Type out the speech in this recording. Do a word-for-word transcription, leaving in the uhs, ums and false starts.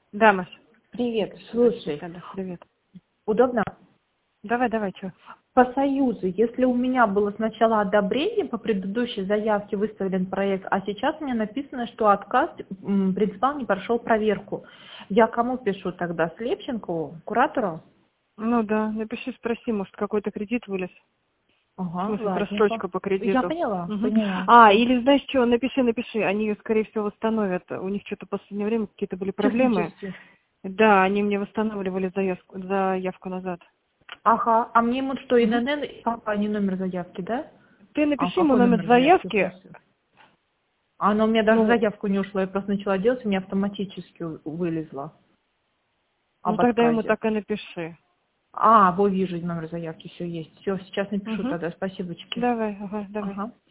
Да, Маш. Привет, слушай. Да, привет. Удобно? Давай, давай, что? По Союзу, если у меня было сначала одобрение по предыдущей заявке, выставлен проект, а сейчас мне написано, что отказ, м, принципал не прошел проверку. Я кому пишу тогда? Слепченкову, куратору? Ну да, напиши, спроси, может, какой-то кредит вылез. В Ага, смысле, ладненько. просрочка по Я кредиту. поняла, Мгм. поняла. А, Всё. или знаешь что, напиши, напиши, они ее, скорее всего, восстановят. У них что-то в последнее время какие-то были проблемы. Технически. Да, они мне восстанавливали заявку, заявку назад. Ага, а мне ему что, Мгм. ИНН и компания номер заявки, да? Ты А напиши ему какой номер номер заявки? заявки. Просто. А она у меня даже Ну, заявку не ушла, я просто начала делать, у меня автоматически у- вылезла ну об тогда ему отказе. так и напиши. А, вот вижу номер заявки, все есть. Все, сейчас напишу Угу. тогда, спасибочки. Давай, ага, давай. Ага.